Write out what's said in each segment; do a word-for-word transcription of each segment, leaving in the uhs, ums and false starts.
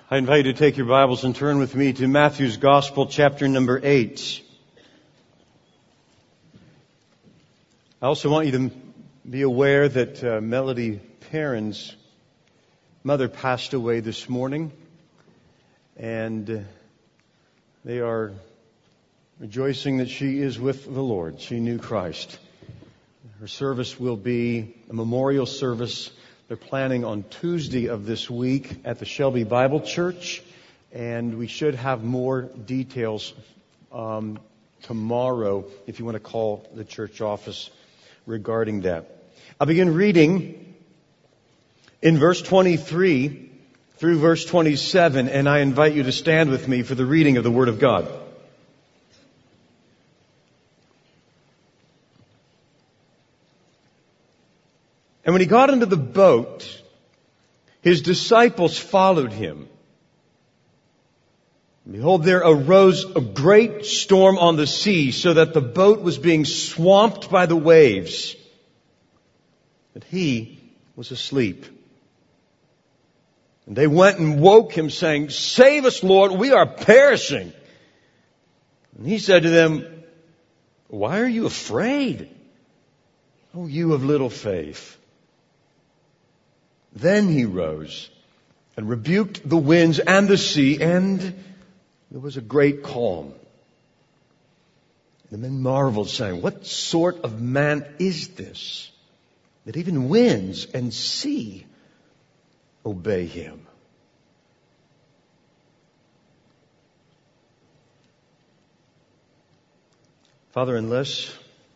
I invite you to take your Bibles and turn with me to Matthew's Gospel, chapter number eight. I also want you to be aware that uh, Melody Perrin's mother passed away this morning, and uh, they are rejoicing that she is with the Lord. She knew Christ. Her service will be a memorial service. They're planning on Tuesday of this week at the Shelby Bible Church, and we should have more details um, tomorrow if you want to call the church office regarding that. I'll begin reading in verse twenty-three through verse twenty-seven, and I invite you to stand with me for the reading of the Word of God. And when he got into the boat, his disciples followed him. And behold, there arose a great storm on the sea, so that the boat was being swamped by the waves. But he was asleep. And they went and woke him, saying, "Save us, Lord, we are perishing." And he said to them, "Why are you afraid, O you of little faith?" Then he rose and rebuked the winds and the sea, and there was a great calm. The men marveled, saying, "What sort of man is this, that even winds and sea obey him?" Father, unless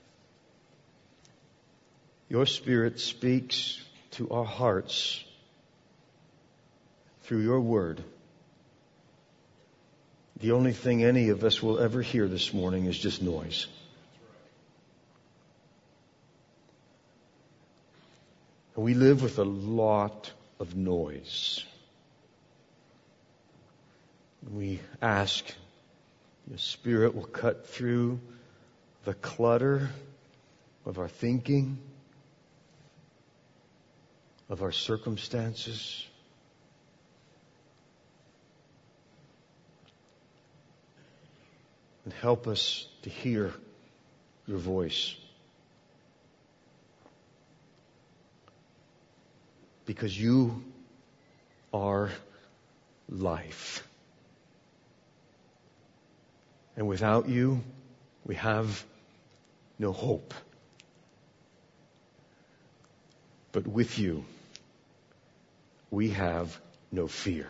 your Spirit speaks to our hearts through your word, the only thing any of us will ever hear this morning is just noise. And we live with a lot of noise. We ask your Spirit will cut through the clutter of our thinking, of our circumstances, and help us to hear your voice. Because you are life. And without you, we have no hope. But with you, we have no fear.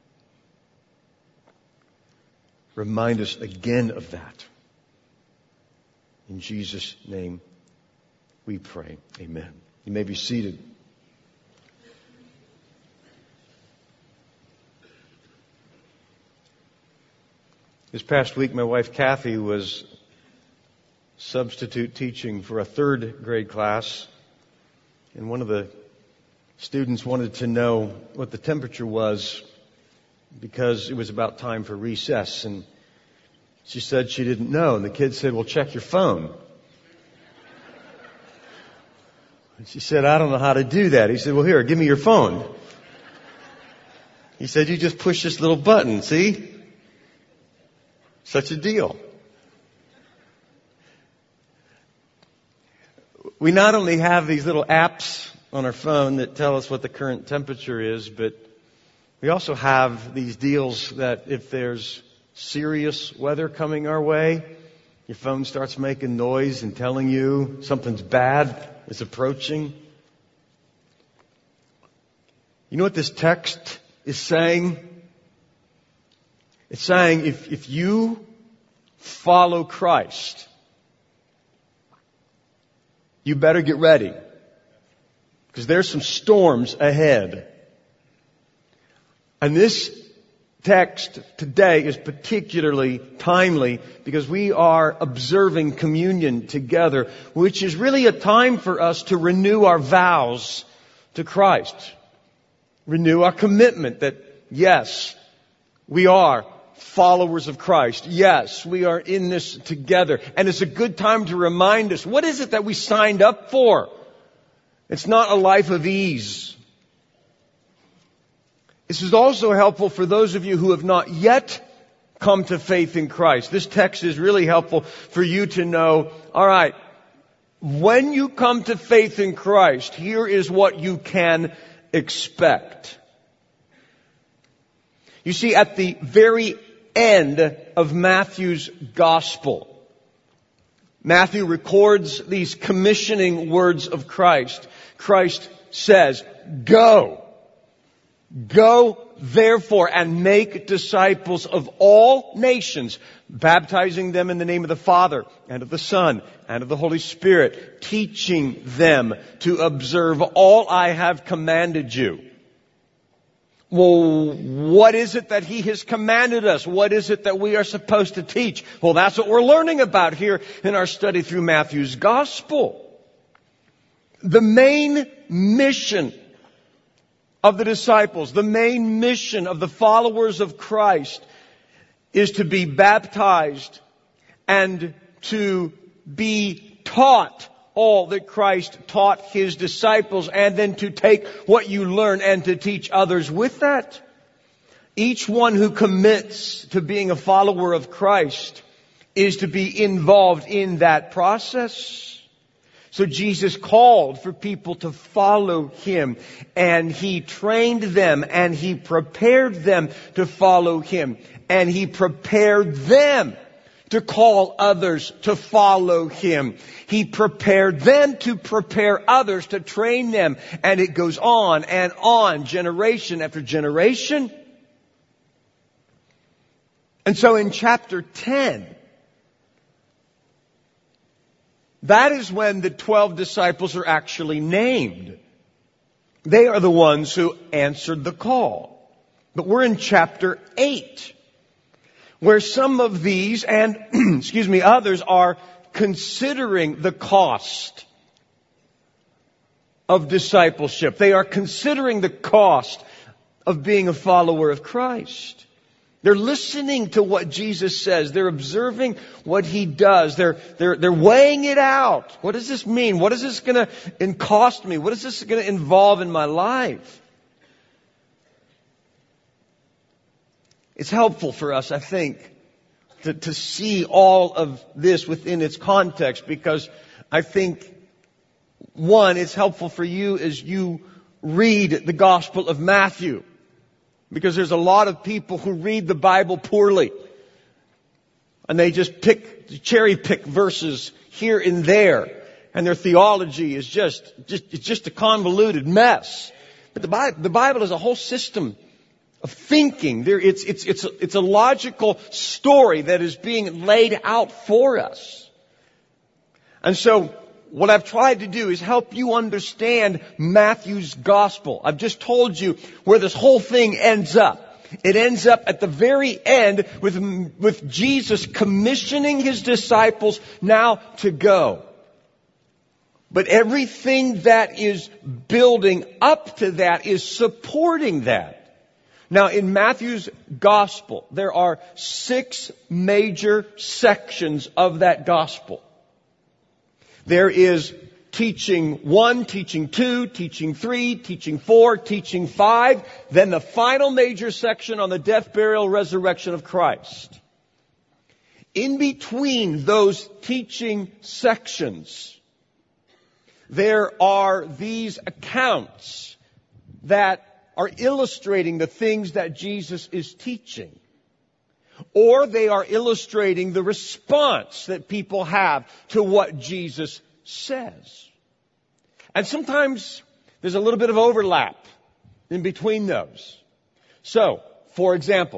Remind us again of that. In Jesus' name we pray. Amen. You may be seated. This past week, my wife Kathy was substitute teaching for a third grade class, and one of the students wanted to know what the temperature was because it was about time for recess. And she said she didn't know. And the kid said, "Well, check your phone." And she said, "I don't know how to do that." He said, "Well, here, give me your phone." He said, "You just push this little button, see? Such a deal." We not only have these little apps on our phone that tell us what the current temperature is, but we also have these deals that if there's serious weather coming our way, your phone starts making noise and telling you something's bad is approaching. You know what this text is saying? It's saying if, if you follow Christ, you better get ready, because there's some storms ahead. And this text today is particularly timely because we are observing communion together, which is really a time for us to renew our vows to Christ. Renew our commitment that, yes, we are followers of Christ. Yes, we are in this together. And it's a good time to remind us, what is it that we signed up for? It's not a life of ease. This is also helpful for those of you who have not yet come to faith in Christ. This text is really helpful for you to know, all right, when you come to faith in Christ, here is what you can expect. You see, at the very end of Matthew's gospel, Matthew records these commissioning words of Christ. Christ says, go. Go, therefore, and make disciples of all nations, baptizing them in the name of the Father, and of the Son, and of the Holy Spirit, teaching them to observe all I have commanded you. Well, what is it that He has commanded us? What is it that we are supposed to teach? Well, that's what we're learning about here in our study through Matthew's Gospel. The main mission of the disciples, the main mission of the followers of Christ is to be baptized and to be taught all that Christ taught His disciples, and then to take what you learn and to teach others with that. Each one who commits to being a follower of Christ is to be involved in that process. So Jesus called for people to follow Him, and He trained them, and He prepared them to follow Him, and He prepared them to call others to follow Him. He prepared them to prepare others, to train them, and it goes on and on, generation after generation. And so in chapter ten, that is when the twelve disciples are actually named. They are the ones who answered the call. But we're in chapter eight, where some of these and, excuse me, others are considering the cost of discipleship. They are considering the cost of being a follower of Christ. They're listening to what Jesus says. They're observing what He does. They're, they're, they're weighing it out. What does this mean? What is this going to cost me? What is this going to involve in my life? It's helpful for us, I think, to, to see all of this within its context, because I think, one, it's helpful for you as you read the Gospel of Matthew. Because there's a lot of people who read the Bible poorly. And they just pick, cherry pick verses here and there. And their theology is just, just, it's just a convoluted mess. But the Bible, the Bible is a whole system of thinking. There, it's, it's, it's, a, it's a logical story that is being laid out for us. And so, what I've tried to do is help you understand Matthew's gospel. I've just told you where this whole thing ends up. It ends up at the very end with, with Jesus commissioning His disciples now to go. But everything that is building up to that is supporting that. Now, in Matthew's gospel, there are six major sections of that gospel. There is teaching one, teaching two, teaching three, teaching four, teaching five, then the final major section on the death, burial, resurrection of Christ. In between those teaching sections, there are these accounts that are illustrating the things that Jesus is teaching. Or they are illustrating the response that people have to what Jesus says. And sometimes there's a little bit of overlap in between those. So, for example,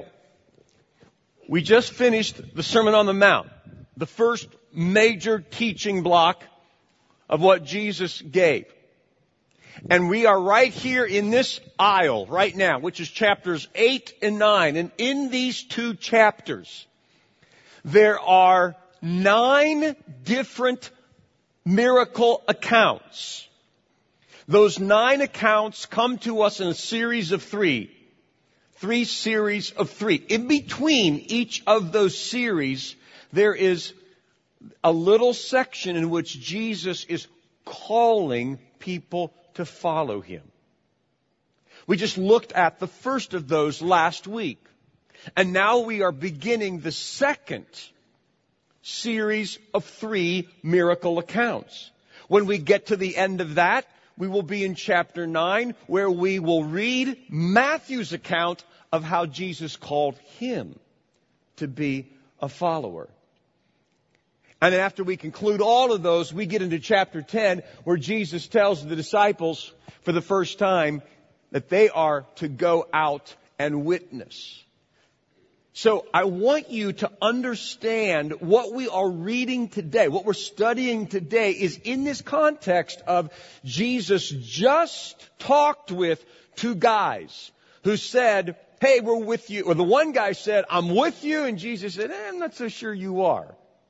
we just finished the Sermon on the Mount, the first major teaching block of what Jesus gave. And we are right here in this aisle right now, which is chapters eight and nine. And in these two chapters, there are nine different miracle accounts. Those nine accounts come to us in a series of three. Three series of three. In between each of those series, there is a little section in which Jesus is calling people to follow Him. We just looked at the first of those last week. And now we are beginning the second series of three miracle accounts. When we get to the end of that, we will be in chapter nine, where we will read Matthew's account of how Jesus called him to be a follower. And then after we conclude all of those, we get into chapter ten, where Jesus tells the disciples for the first time that they are to go out and witness. So I want you to understand what we are reading today, what we're studying today is in this context of Jesus just talked with two guys who said, hey, we're with you. Or the one guy said, I'm with you. And Jesus said, eh, I'm not so sure you are.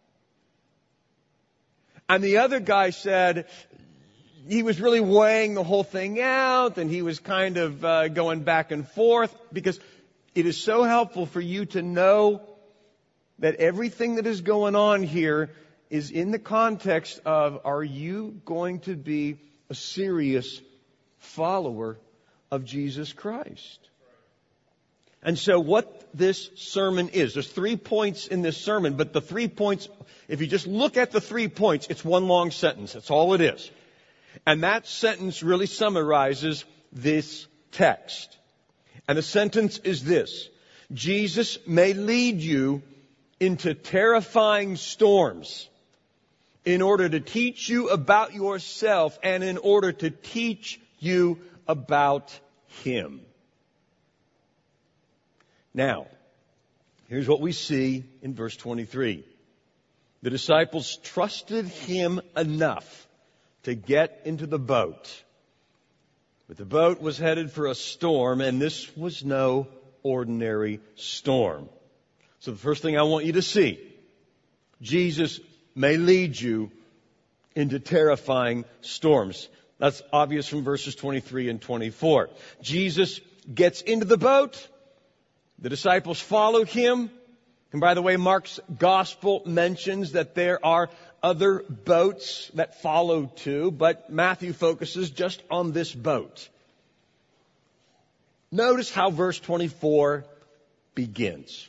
And the other guy said, he was really weighing the whole thing out, and he was kind of uh, going back and forth, because it is so helpful for you to know that everything that is going on here is in the context of, are you going to be a serious follower of Jesus Christ? And so what this sermon is, there's three points in this sermon, but the three points, if you just look at the three points, it's one long sentence. That's all it is. And that sentence really summarizes this text. And the sentence is this: Jesus may lead you into terrifying storms in order to teach you about yourself and in order to teach you about Him. Now, here's what we see in verse twenty-three. The disciples trusted Him enough to get into the boat. But the boat was headed for a storm, and this was no ordinary storm. So the first thing I want you to see, Jesus may lead you into terrifying storms. That's obvious from verses twenty-three and twenty-four. Jesus gets into the boat. The disciples follow him. And by the way, Mark's gospel mentions that there are other boats that follow too, but Matthew focuses just on this boat. Notice how verse twenty-four begins.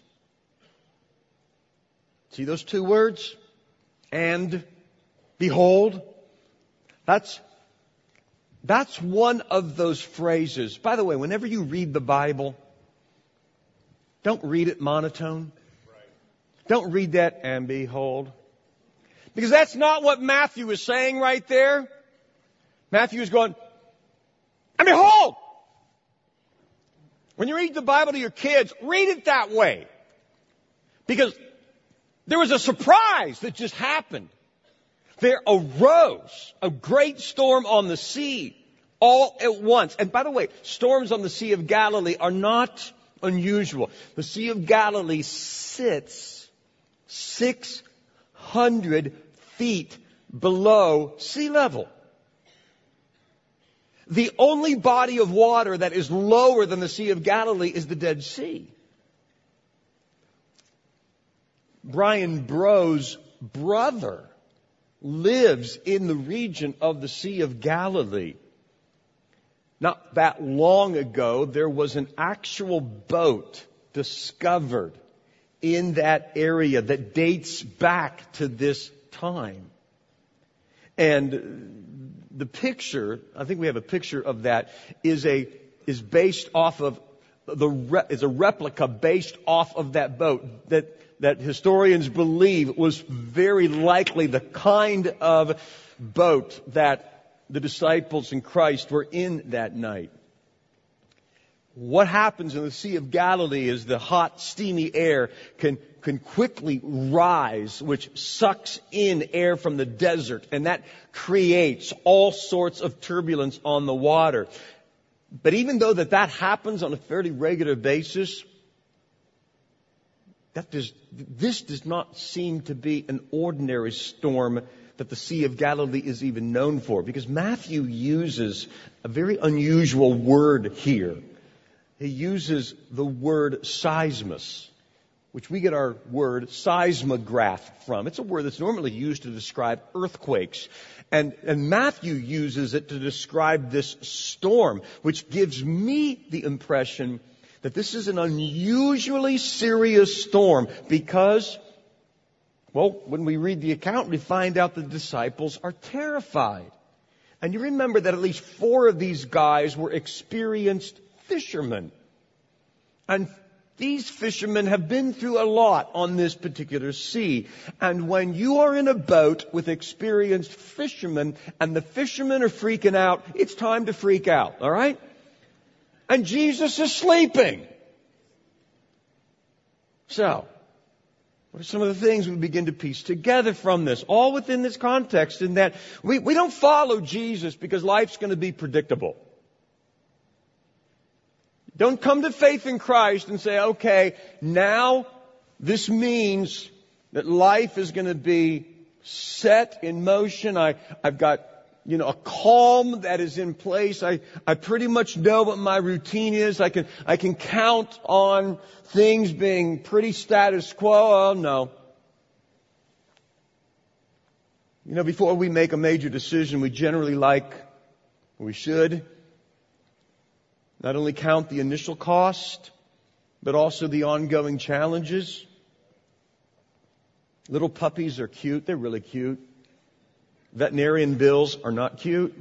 See those two words? And behold. That's, that's one of those phrases. By the way, whenever you read the Bible, don't read it monotone. Don't read that and behold. Because that's not what Matthew is saying right there. Matthew is going, and behold! When you read the Bible to your kids, read it that way. Because there was a surprise that just happened. There arose a great storm on the sea all at once. And by the way, storms on the Sea of Galilee are not unusual. The Sea of Galilee sits six hundred feet below sea level. The only body of water that is lower than the Sea of Galilee is the Dead Sea. Brian Bro's brother lives in the region of the Sea of Galilee. Not that long ago, there was an actual boat discovered in that area that dates back to this time. And the picture, I think we have a picture of that, is a is based off of the is a replica based off of that boat that that historians believe was very likely the kind of boat that the disciples in Christ were in that night. What happens in the Sea of Galilee is the hot, steamy air can, can quickly rise, which sucks in air from the desert, and that creates all sorts of turbulence on the water. But even though that, that happens on a fairly regular basis, that does, this does not seem to be an ordinary storm that the Sea of Galilee is even known for, because Matthew uses a very unusual word here. He uses the word seismos, which we get our word seismograph from. It's a word that's normally used to describe earthquakes. And, and Matthew uses it to describe this storm, which gives me the impression that this is an unusually serious storm because, well, when we read the account, we find out the disciples are terrified. And you remember that at least four of these guys were experienced fishermen. And these fishermen have been through a lot on this particular sea. And when you are in a boat with experienced fishermen and the fishermen are freaking out, it's time to freak out, all right? And Jesus is sleeping. So, what are some of the things we begin to piece together from this? All within this context in that we, we don't follow Jesus because life's going to be predictable. Don't come to faith in Christ and say, okay, now this means that life is going to be set in motion. I, I've got, you know, a calm that is in place. I, I pretty much know what my routine is. I can, I can count on things being pretty status quo. Oh, no. You know, before we make a major decision, we generally like, we should, not only count the initial cost, but also the ongoing challenges. Little puppies are cute. They're really cute. Veterinarian bills are not cute.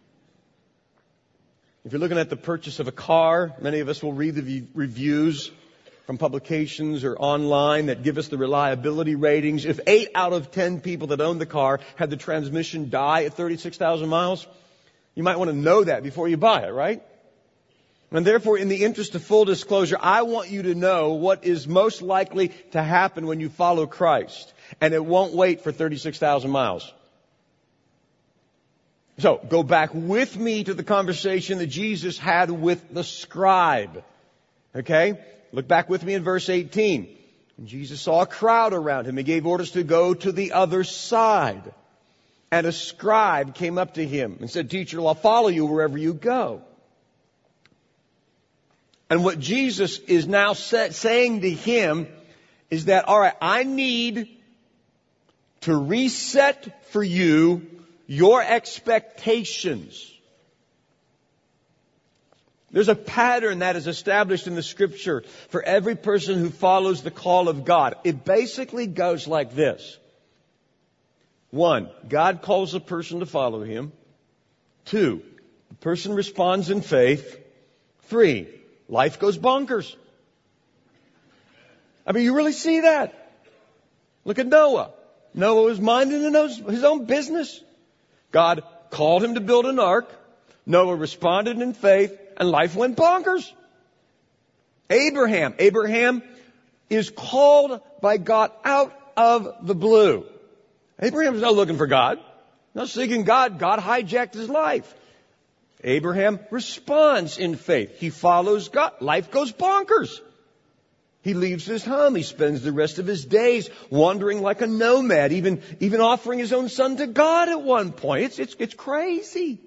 If you're looking at the purchase of a car, many of us will read the reviews from publications or online that give us the reliability ratings. If eight out of ten people that own the car had the transmission die at thirty-six thousand miles, you might want to know that before you buy it, right? And therefore, in the interest of full disclosure, I want you to know what is most likely to happen when you follow Christ. And it won't wait for thirty-six thousand miles. So, go back with me to the conversation that Jesus had with the scribe. Okay? Look back with me in verse eighteen. And Jesus saw a crowd around him. He gave orders to go to the other side. And a scribe came up to him and said, "Teacher, I'll follow you wherever you go." And what Jesus is now saying to him is that, all right, I need to reset for you your expectations. There's a pattern that is established in the Scripture for every person who follows the call of God. It basically goes like this. One, God calls a person to follow Him. Two, the person responds in faith. Three, life goes bonkers. I mean, you really see that. Look at Noah. Noah was minding his own business. God called him to build an ark. Noah responded in faith, and life went bonkers. Abraham. Abraham is called by God out of the blue. Abraham's not looking for God, not seeking God. God hijacked his life. Abraham responds in faith. He follows God. Life goes bonkers. He leaves his home. He spends the rest of his days wandering like a nomad, even, even offering his own son to God at one point. It's, it's, it's crazy.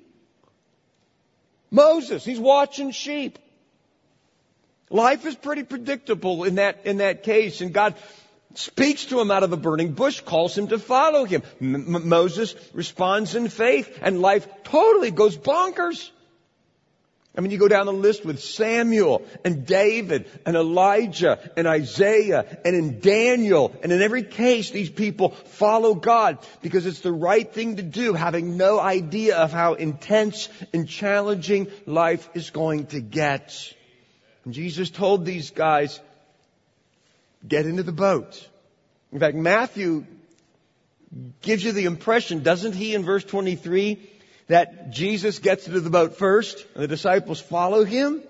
Moses, he's watching sheep. Life is pretty predictable in that, in that case. And God speaks to him out of a burning bush, calls him to follow him. M- Moses responds in faith, and life totally goes bonkers. I mean, you go down the list with Samuel and David and Elijah and Isaiah and in Daniel. And in every case, these people follow God because it's the right thing to do, having no idea of how intense and challenging life is going to get. And Jesus told these guys, get into the boat. In fact, Matthew gives you the impression, doesn't he, in verse twenty-three, that Jesus gets into the boat first and the disciples follow him?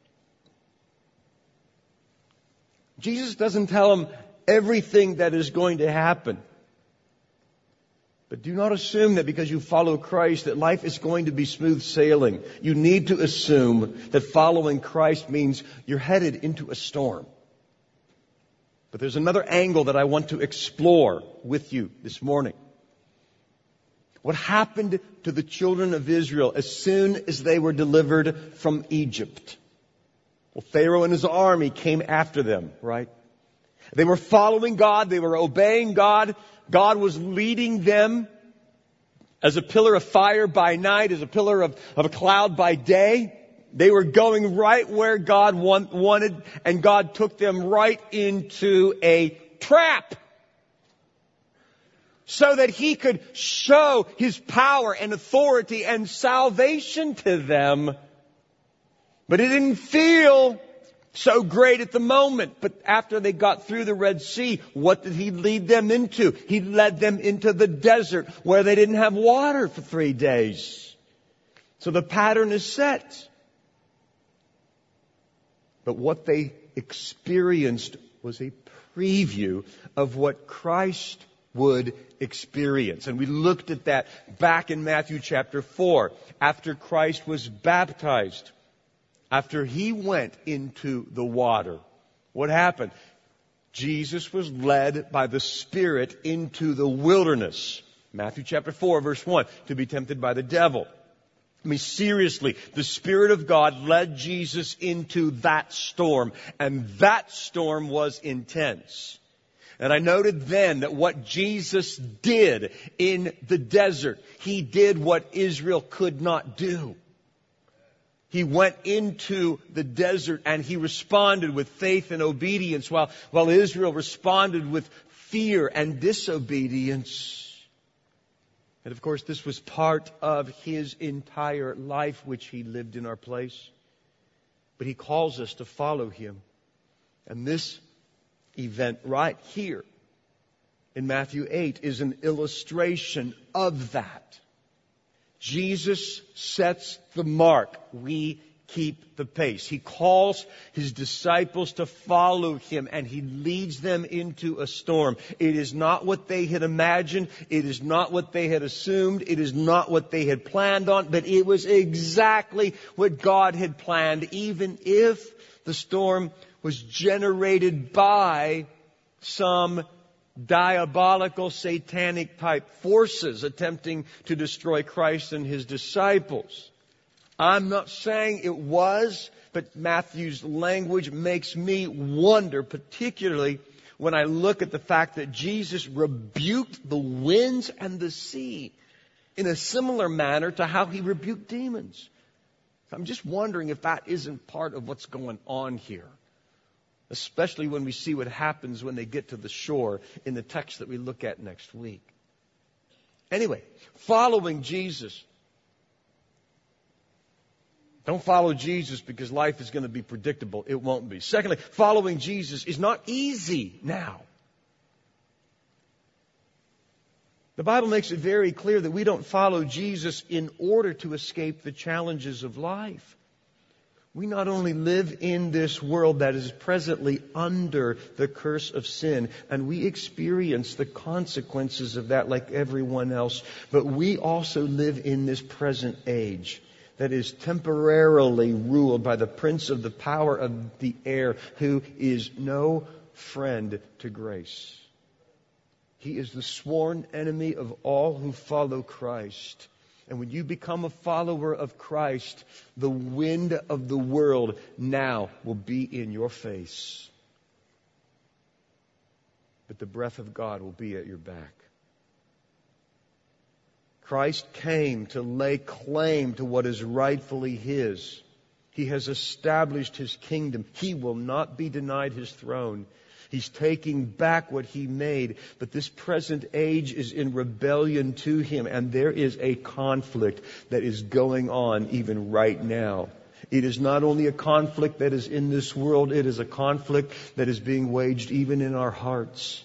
Jesus doesn't tell them everything that is going to happen. But do not assume that because you follow Christ that life is going to be smooth sailing. You need to assume that following Christ means you're headed into a storm. But there's another angle that I want to explore with you this morning. What happened to the children of Israel as soon as they were delivered from Egypt? Well, Pharaoh and his army came after them, right? They were following God. They were obeying God. God was leading them as a pillar of fire by night, as a pillar of, of a cloud by day. They were going right where God want, wanted, and God took them right into a trap so that He could show His power and authority and salvation to them. But it didn't feel so great at the moment. But after they got through the Red Sea, what did He lead them into? He led them into the desert where they didn't have water for three days. So the pattern is set. But what they experienced was a preview of what Christ would experience. And we looked at that back in Matthew chapter four. After Christ was baptized, after He went into the water, what happened? Jesus was led by the Spirit into the wilderness. Matthew chapter four, verse one, to be tempted by the devil. I mean, seriously, the Spirit of God led Jesus into that storm, and that storm was intense. And I noted then that what Jesus did in the desert, He did what Israel could not do. He went into the desert and He responded with faith and obedience, while, while Israel responded with fear and disobedience. And of course, this was part of His entire life, which He lived in our place. But He calls us to follow Him. And this event right here in Matthew eight is an illustration of that. Jesus sets the mark. We keep the pace. He calls His disciples to follow Him, and He leads them into a storm. It is not what they had imagined. It is not what they had assumed. It is not what they had planned on, but it was exactly what God had planned, even if the storm was generated by some diabolical, satanic type forces attempting to destroy Christ and His disciples. I'm not saying it was, but Matthew's language makes me wonder, particularly when I look at the fact that Jesus rebuked the winds and the sea in a similar manner to how He rebuked demons. I'm just wondering if that isn't part of what's going on here, especially when we see what happens when they get to the shore in the text that we look at next week. Anyway, following Jesus. Don't follow Jesus because life is going to be predictable. It won't be. Secondly, following Jesus is not easy now. The Bible makes it very clear that we don't follow Jesus in order to escape the challenges of life. We not only live in this world that is presently under the curse of sin, and we experience the consequences of that like everyone else, but we also live in this present age that is temporarily ruled by the prince of the power of the air, who is no friend to grace. He is the sworn enemy of all who follow Christ. And when you become a follower of Christ, the wind of the world now will be in your face. But the breath of God will be at your back. Christ came to lay claim to what is rightfully His. He has established His kingdom. He will not be denied His throne. He's taking back what He made. But this present age is in rebellion to Him. And there is a conflict that is going on even right now. It is not only a conflict that is in this world. It is a conflict that is being waged even in our hearts.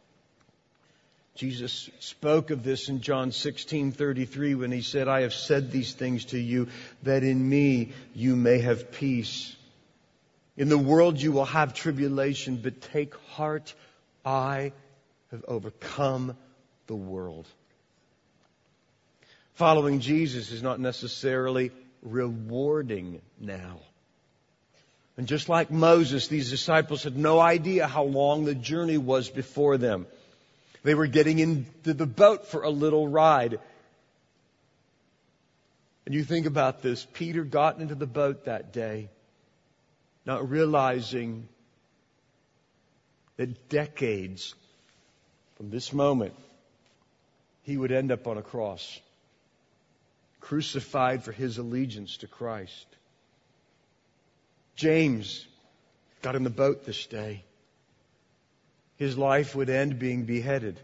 Jesus spoke of this in John sixteen thirty-three when He said, I have said these things to you that in me you may have peace. In the world you will have tribulation, but take heart, I have overcome the world. Following Jesus is not necessarily rewarding now. And just like Moses, these disciples had no idea how long the journey was before them. They were getting into the boat for a little ride. And you think about this. Peter got into the boat that day, not realizing that decades from this moment, he would end up on a cross, crucified for his allegiance to Christ. James got in the boat this day. His life would end being beheaded.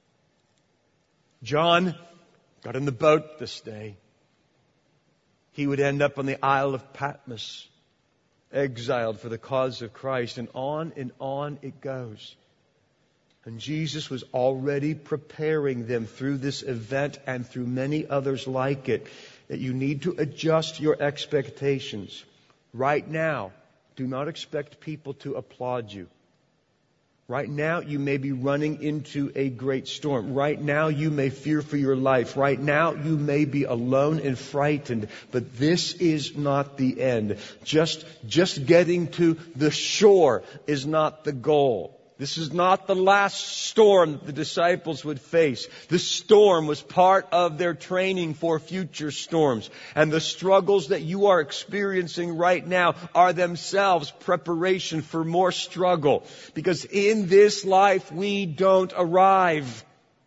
John got in the boat this day. He would end up on the Isle of Patmos, exiled for the cause of Christ. And on and on it goes. And Jesus was already preparing them through this event and through many others like it, that you need to adjust your expectations. Right now, do not expect people to applaud you. Right now, you may be running into a great storm. Right now, you may fear for your life. Right now, you may be alone and frightened. But this is not the end. Just, just getting to the shore is not the goal. This is not the last storm that the disciples would face. The storm was part of their training for future storms. And the struggles that you are experiencing right now are themselves preparation for more struggle. Because in this life, we don't arrive.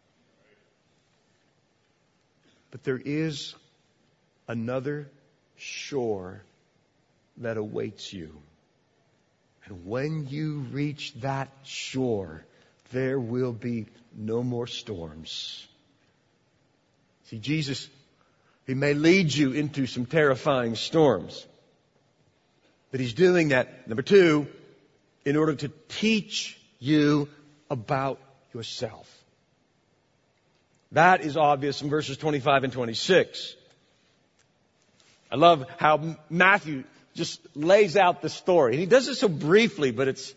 But there is another shore that awaits you. And when you reach that shore, there will be no more storms. See, Jesus, He may lead you into some terrifying storms. But He's doing that, number two, in order to teach you about yourself. That is obvious in verses twenty-five and twenty-six. I love how Matthew just lays out the story. And he does it so briefly, but it's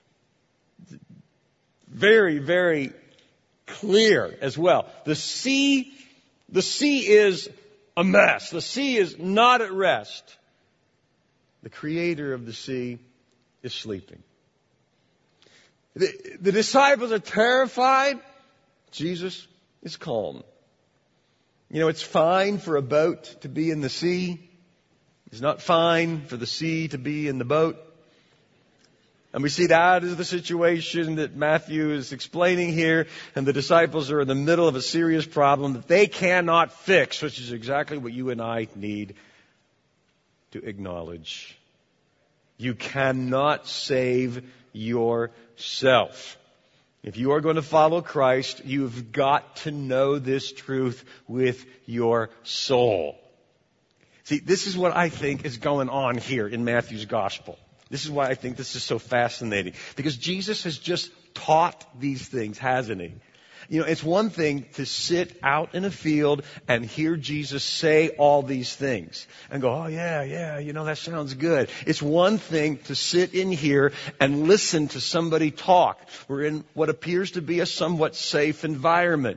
very, very clear as well. The sea, the sea is a mess. The sea is not at rest. The creator of the sea is sleeping. The, the disciples are terrified. Jesus is calm. You know, it's fine for a boat to be in the sea. It's not fine for the sea to be in the boat. And we see that is the situation that Matthew is explaining here. And the disciples are in the middle of a serious problem that they cannot fix, which is exactly what you and I need to acknowledge. You cannot save yourself. If you are going to follow Christ, you've got to know this truth with your soul. See, this is what I think is going on here in Matthew's gospel. This is why I think this is so fascinating. Because Jesus has just taught these things, hasn't He? You know, it's one thing to sit out in a field and hear Jesus say all these things and go, oh yeah, yeah, you know, that sounds good. It's one thing to sit in here and listen to somebody talk. We're in what appears to be a somewhat safe environment.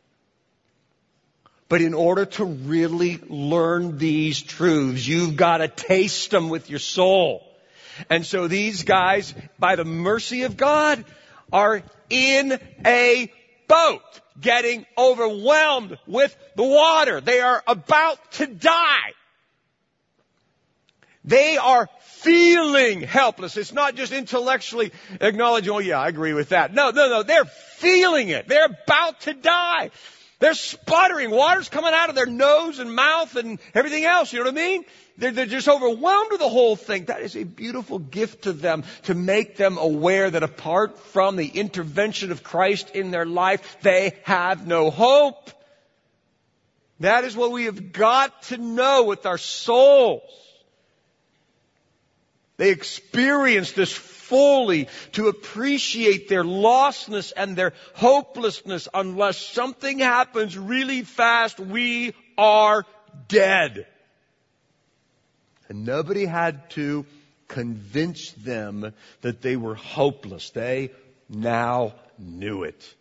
But in order to really learn these truths, you've got to taste them with your soul. And so these guys, by the mercy of God, are in a boat, getting overwhelmed with the water. They are about to die. They are feeling helpless. It's not just intellectually acknowledging, oh yeah, I agree with that. No, no, no. They're feeling it. They're about to die. They're sputtering. Water's coming out of their nose and mouth and everything else. You know what I mean? They're, they're just overwhelmed with the whole thing. That is a beautiful gift to them, to make them aware that apart from the intervention of Christ in their life, they have no hope. That is what we have got to know with our souls. They experience this fully to appreciate their lostness and their hopelessness. Unless something happens really fast, we are dead. And nobody had to convince them that they were hopeless. They now knew it.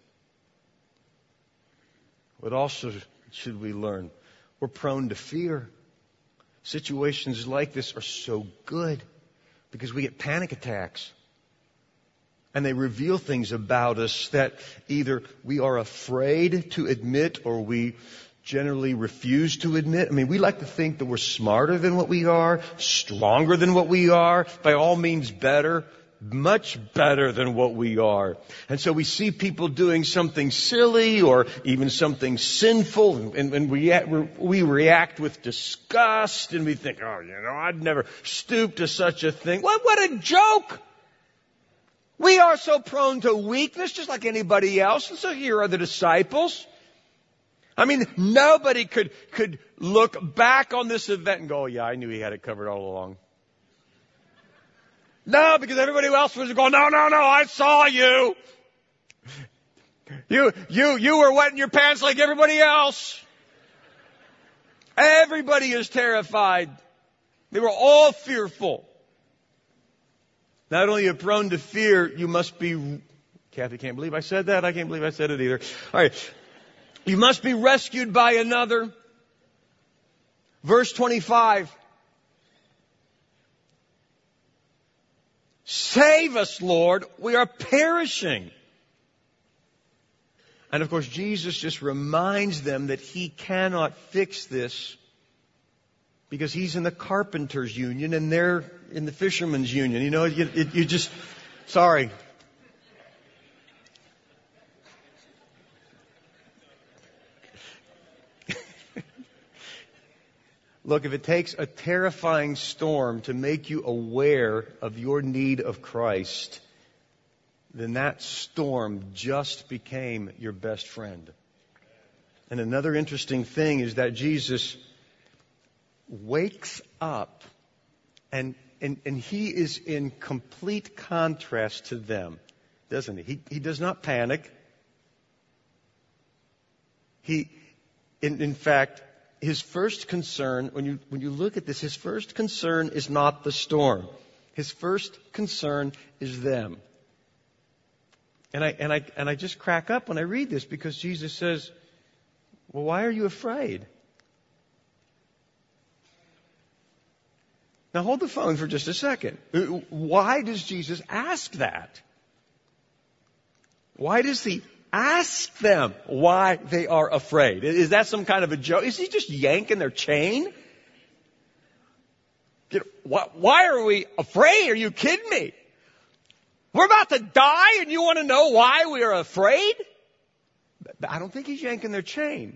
What also should we learn? We're prone to fear. Situations like this are so good because we get panic attacks. And they reveal things about us that either we are afraid to admit or we generally refuse to admit. I mean, we like to think that we're smarter than what we are, stronger than what we are, by all means better. much better than what we are. And so we see people doing something silly or even something sinful, and, and we, we react with disgust, and we think, oh, you know, I'd never stoop to such a thing. What, what a joke! We are so prone to weakness, just like anybody else. And so here are the disciples. I mean, nobody could, could look back on this event and go, oh, yeah, I knew he had it covered all along. No, because everybody else was going, no, no, no, I saw you. You, you, you were wetting your pants like everybody else. Everybody is terrified. They were all fearful. Not only are you prone to fear, you must be, Kathy can't believe I said that. I can't believe I said it either. All right. You must be rescued by another. Verse twenty-five. Save us, Lord. We are perishing. And of course, Jesus just reminds them that he cannot fix this because he's in the carpenter's union and they're in the fisherman's union. You know, you, it, you just, sorry. Look, if it takes a terrifying storm to make you aware of your need of Christ, then that storm just became your best friend. And another interesting thing is that Jesus wakes up and, and, and he is in complete contrast to them, doesn't he? He, he does not panic. He, in, in fact, his first concern, when you, when you look at this, his first concern is not the storm. His first concern is them. And I, and I, and I just crack up when I read this because Jesus says, well, why are you afraid? Now hold the phone for just a second. Why does Jesus ask that? Why does he ask them why they are afraid? Is that some kind of a joke? Is he just yanking their chain? You know, why are we afraid? Are you kidding me? We're about to die and you want to know why we are afraid? I don't think he's yanking their chain.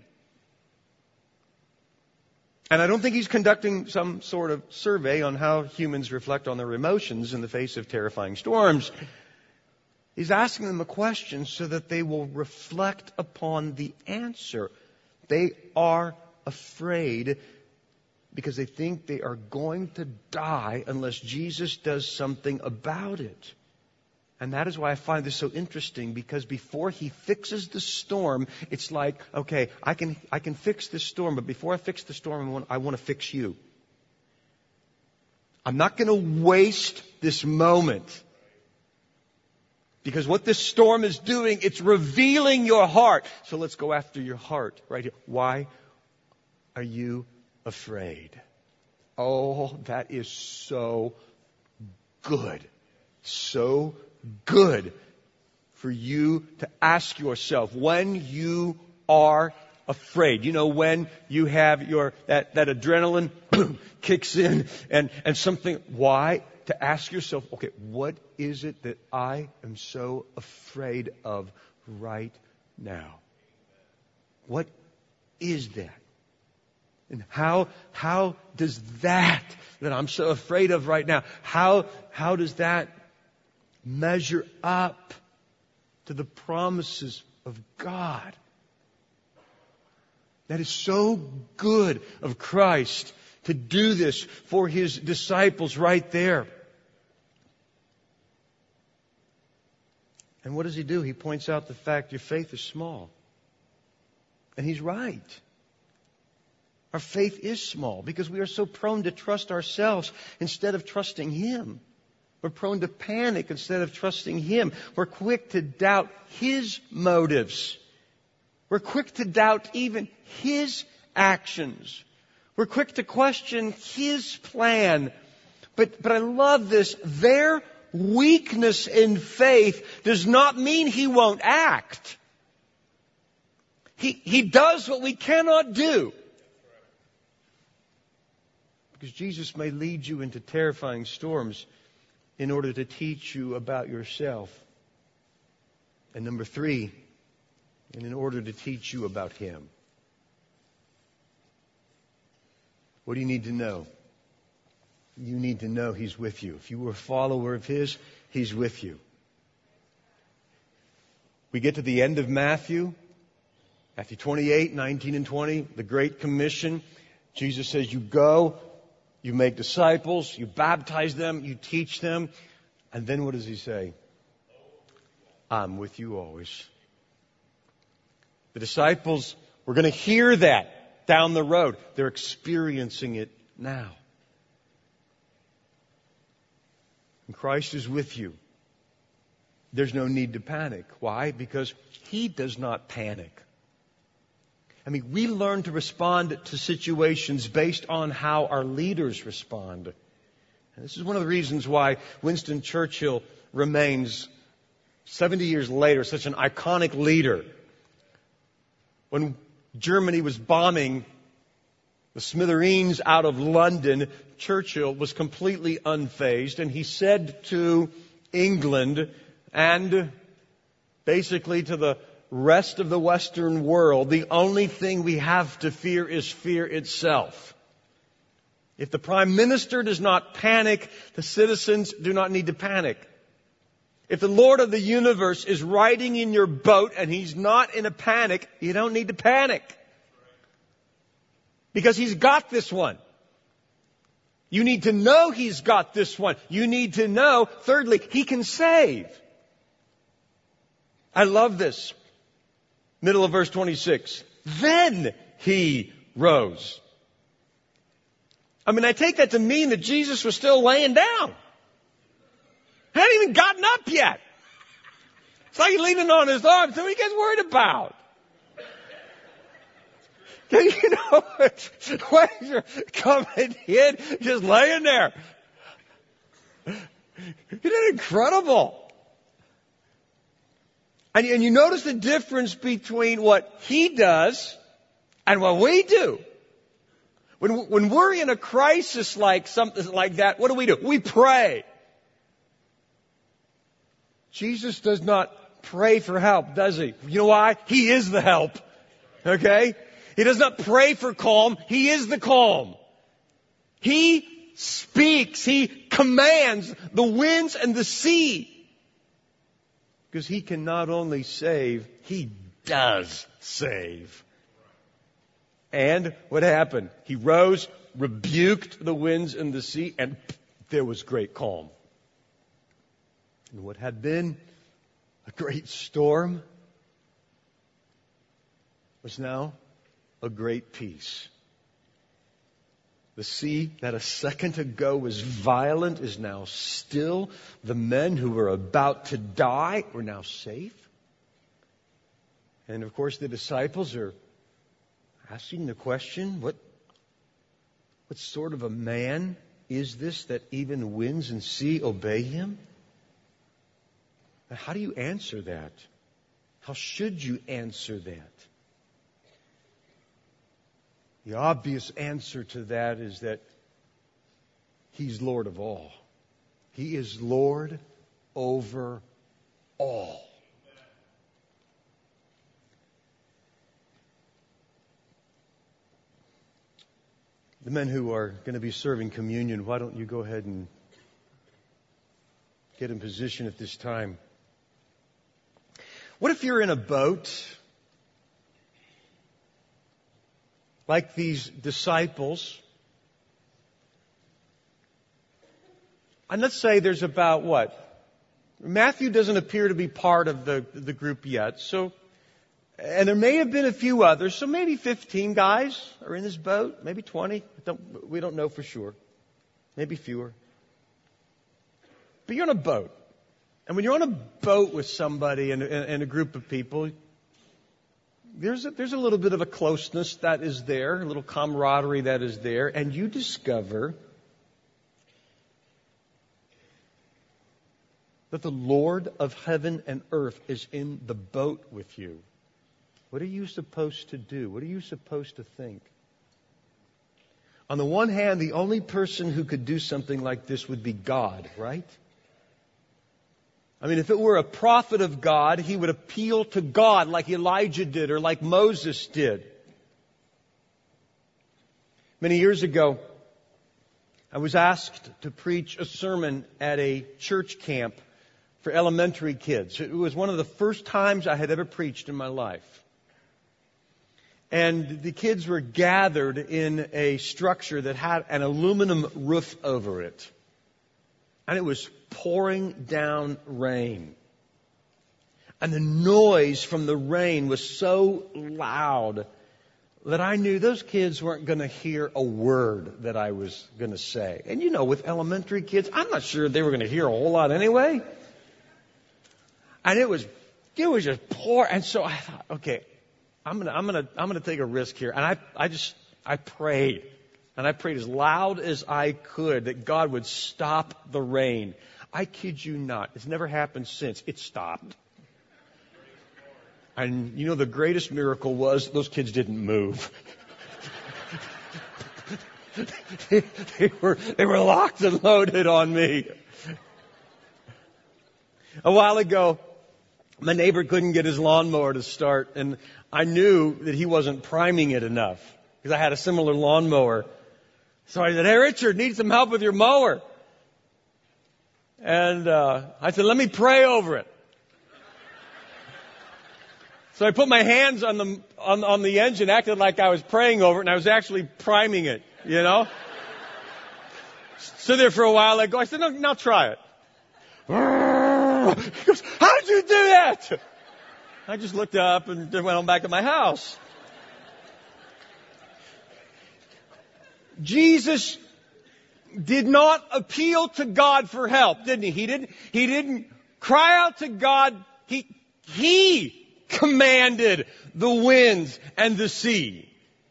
And I don't think he's conducting some sort of survey on how humans reflect on their emotions in the face of terrifying storms. He's asking them a question so that they will reflect upon the answer. They are afraid because they think they are going to die unless Jesus does something about it. And that is why I find this so interesting, because before he fixes the storm, it's like, okay, I can, I can fix this storm, but before I fix the storm, I want, I want to fix you. I'm not going to waste this moment. Because what this storm is doing, it's revealing your heart. So let's go after your heart right here. Why are you afraid? Oh, that is so good. So good for you to ask yourself when you are afraid. You know, when you have your, that, that adrenaline kicks in and, and something, why? To ask yourself, okay, what is it that I am so afraid of right now? What is that? And how, how does that, that I'm so afraid of right now, how, how does that measure up to the promises of God? That is so good of Christ to do this for his disciples right there. And what does he do? He points out the fact your faith is small. And he's right. Our faith is small because we are so prone to trust ourselves instead of trusting him. We're prone to panic instead of trusting him. We're quick to doubt his motives. We're quick to doubt even his actions. We're quick to question his plan. But, but I love this. Their weakness in faith does not mean he won't act. He, he does what we cannot do. Because Jesus may lead you into terrifying storms, in order to teach you about yourself. And number three, and in order to teach you about Him. What do you need to know? You need to know He's with you. If you were a follower of His, He's with you. We get to the end of Matthew, Matthew twenty-eight, nineteen and twenty, the Great Commission. Jesus says, you go, you make disciples, you baptize them, you teach them. And then what does He say? I'm with you always. The disciples were going to hear that down the road. They're experiencing it now. And Christ is with you. There's no need to panic. Why? Because He does not panic. I mean, we learn to respond to situations based on how our leaders respond. And this is one of the reasons why Winston Churchill remains, seventy years later, such an iconic leader. When Germany was bombing the smithereens out of London, Churchill was completely unfazed, and he said to England and basically to the rest of the Western world, the only thing we have to fear is fear itself. If the Prime Minister does not panic, the citizens do not need to panic. If the Lord of the universe is riding in your boat and He's not in a panic, you don't need to panic. Because He's got this one. You need to know He's got this one. You need to know, thirdly, He can save. I love this. Middle of verse twenty-six. Then He rose. I mean, I take that to mean that Jesus was still laying down. Hadn't even gotten up yet. It's like He's leaning on His arms. So He gets worried about. You know, when you're coming in, just laying there. Isn't it incredible? And, and you notice the difference between what He does and what we do. When, when we're in a crisis like something like that, what do we do? We pray. Jesus does not pray for help, does He? You know why? He is the help. Okay? He does not pray for calm. He is the calm. He speaks. He commands the winds and the sea. Because He can not only save, He does save. And what happened? He rose, rebuked the winds and the sea, and there was great calm. And what had been a great storm was now a great peace. The sea that a second ago was violent is now still. The men who were about to die were now safe. And of course the disciples are asking the question, what, what sort of a man is this that even winds and sea obey Him? Now, how do you answer that? How should you answer that? The obvious answer to that is that He's Lord of all. He is Lord over all. The men who are going to be serving communion, why don't you go ahead and get in position at this time? What if you're in a boat like these disciples? And let's say there's about what? Matthew doesn't appear to be part of the, the group yet. So, and there may have been a few others. So maybe fifteen guys are in this boat. Maybe twenty. Don't, we don't know for sure. Maybe fewer. But you're on a boat. And when you're on a boat with somebody and, and, and a group of people, There's a, there's a little bit of a closeness that is there, a little camaraderie that is there, and you discover that the Lord of heaven and earth is in the boat with you. What are you supposed to do? What are you supposed to think? On the one hand, the only person who could do something like this would be God, right? I mean, if it were a prophet of God, he would appeal to God like Elijah did or like Moses did. Many years ago, I was asked to preach a sermon at a church camp for elementary kids. It was one of the first times I had ever preached in my life. And the kids were gathered in a structure that had an aluminum roof over it. And it was pouring down rain. And the noise from the rain was so loud that I knew those kids weren't going to hear a word that I was going to say. And you know, with elementary kids, I'm not sure they were going to hear a whole lot anyway. And it was, it was just pouring. And so I thought, okay, I'm going to, I'm going to, I'm going to take a risk here. And I, I just, I prayed. And I prayed as loud as I could that God would stop the rain. I kid you not. It's never happened since. It stopped. And you know, the greatest miracle was those kids didn't move. they, they were, they were locked and loaded on me. A while ago, my neighbor couldn't get his lawnmower to start, and I knew that he wasn't priming it enough because I had a similar lawnmower. So I said, "Hey, Richard, need some help with your mower." And uh, I said, "Let me pray over it." So I put my hands on the on, on the engine, acted like I was praying over it, and I was actually priming it, you know. Stood there for a while. I go, I said, "No, now try it." He goes, "How did you do that?" I just looked up and went on back to my house. Jesus did not appeal to God for help, didn't he? He didn't, he didn't cry out to God. He, he commanded the winds and the sea.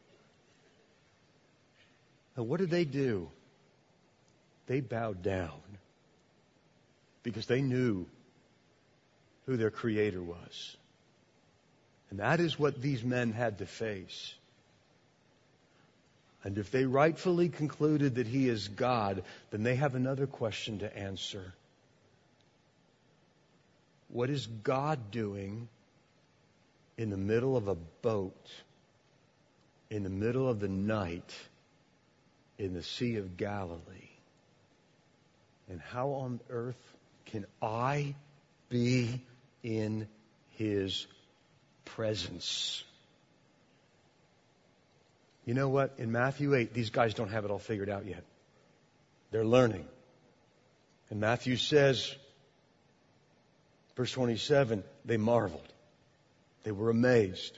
And what did they do? They bowed down because they knew who their Creator was. And that is what these men had to face. And if they rightfully concluded that He is God, then they have another question to answer. What is God doing in the middle of a boat, in the middle of the night, in the Sea of Galilee? And how on earth can I be in His presence? You know what? In Matthew eight, these guys don't have it all figured out yet. They're learning. And Matthew says, verse twenty-seven, they marveled. They were amazed.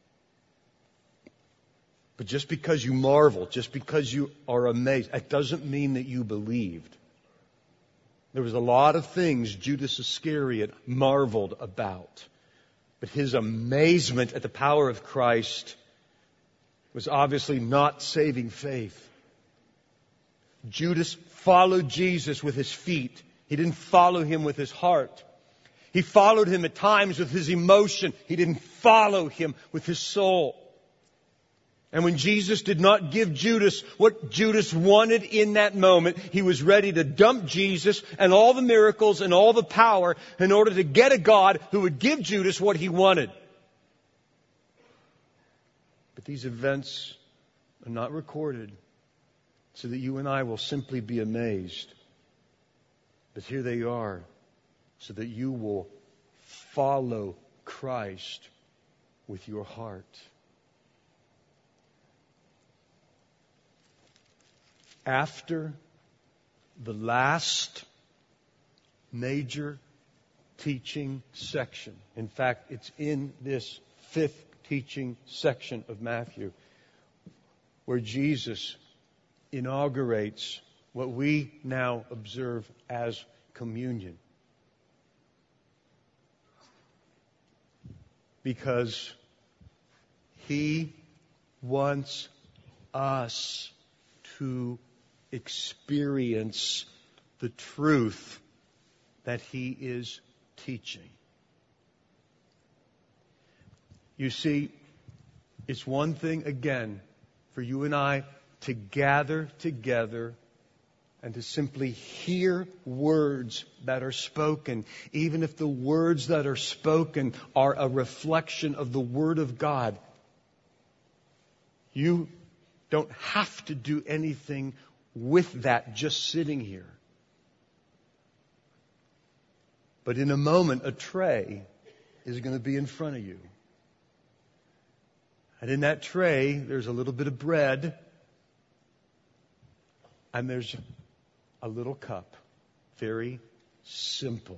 But just because you marvel, just because you are amazed, that doesn't mean that you believed. There was a lot of things Judas Iscariot marveled about. But his amazement at the power of Christ was obviously not saving faith. Judas followed Jesus with his feet. He didn't follow Him with his heart. He followed Him at times with his emotion. He didn't follow Him with his soul. And when Jesus did not give Judas what Judas wanted in that moment, he was ready to dump Jesus and all the miracles and all the power in order to get a God who would give Judas what he wanted. But these events are not recorded so that you and I will simply be amazed. But here they are so that you will follow Christ with your heart. After the last major teaching section, in fact, it's in this fifth teaching section of Matthew, where Jesus inaugurates what we now observe as communion. Because He wants us to experience the truth that He is teaching. You see, it's one thing, again, for you and I to gather together and to simply hear words that are spoken, even if the words that are spoken are a reflection of the Word of God. You don't have to do anything with that just sitting here. But in a moment, a tray is going to be in front of you. And in that tray, there's a little bit of bread, and there's a little cup. Very simple,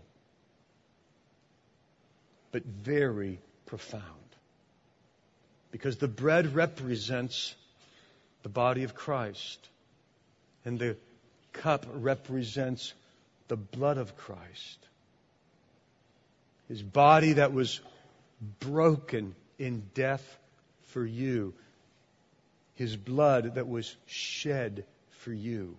but very profound. Because the bread represents the body of Christ, and the cup represents the blood of Christ. His body that was broken in death for you. His blood that was shed for you.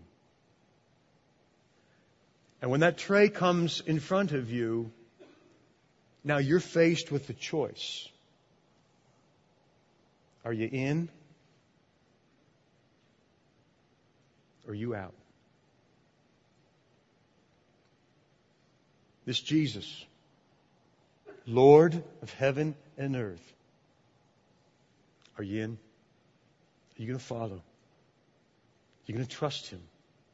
And when that tray comes in front of you, now you're faced with the choice. Are you in? Or are you out? This Jesus, Lord of heaven and earth, are you in? Are you going to follow? Are you going to trust Him?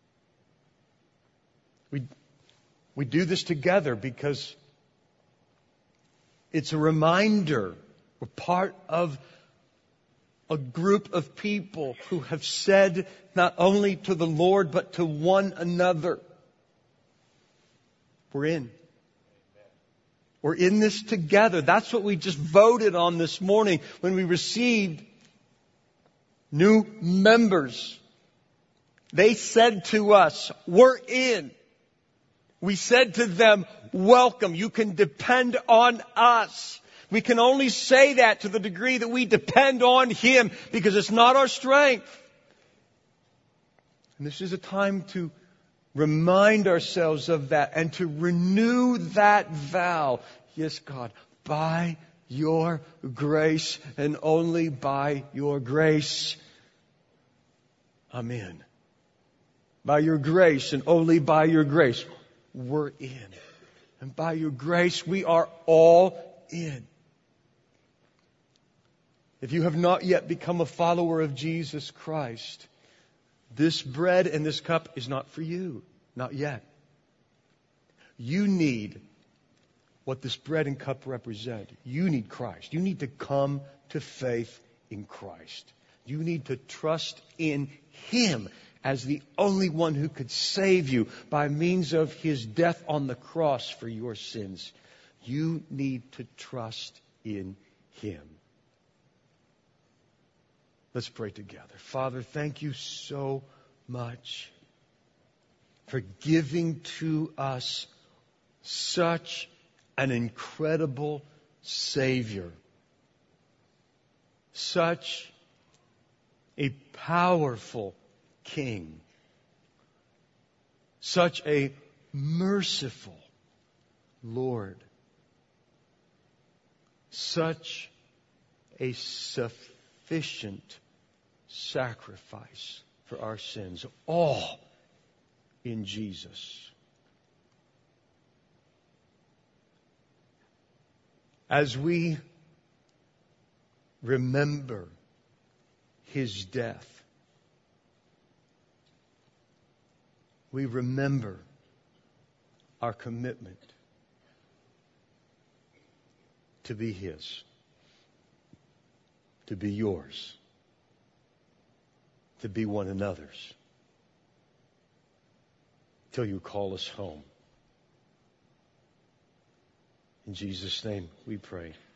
We, we do this together because it's a reminder. We're part of a group of people who have said not only to the Lord but to one another, we're in. We're in this together. That's what we just voted on this morning when we received new members. They said to us, we're in. We said to them, welcome. You can depend on us. We can only say that to the degree that we depend on Him, because it's not our strength. And this is a time to remind ourselves of that and to renew that vow. Yes, God, by your grace and only by your grace, I'm in. By your grace and only by your grace, we're in. And by your grace, we are all in. If you have not yet become a follower of Jesus Christ, this bread and this cup is not for you. Not yet. You need what this bread and cup represent. You need Christ. You need to come to faith in Christ. You need to trust in Him as the only one who could save you by means of His death on the cross for your sins. You need to trust in Him. Let's pray together. Father, thank you so much for giving to us such an incredible Savior. Such a powerful King. Such a merciful Lord. Such a sufficient sacrifice for our sins. All in Jesus. As we remember His death, we remember our commitment to be His, to be yours, to be one another's, till you call us home. In Jesus' name we pray.